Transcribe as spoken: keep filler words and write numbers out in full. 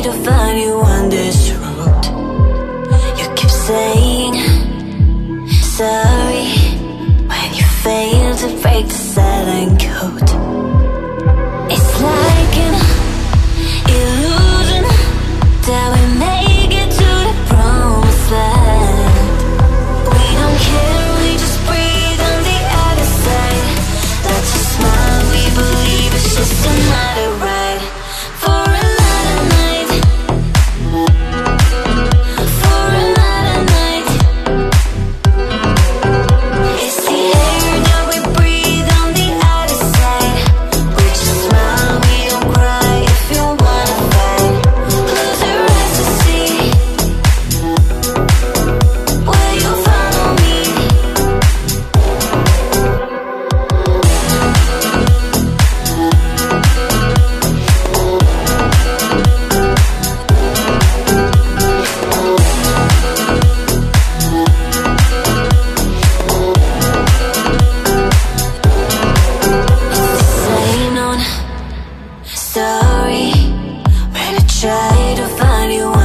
to find you on this road. You keep saying sorry when you fail to break the silent code. It's like an illusion that we make it to the promised land. We don't care, we just breathe on the other side. That's a smile, we believe it's just another ride. For another night, for another night. It's the air that we breathe on the other side. We just smile, we don't cry if you wanna fight. Close your eyes to see where you follow me. Same on story when I try to find you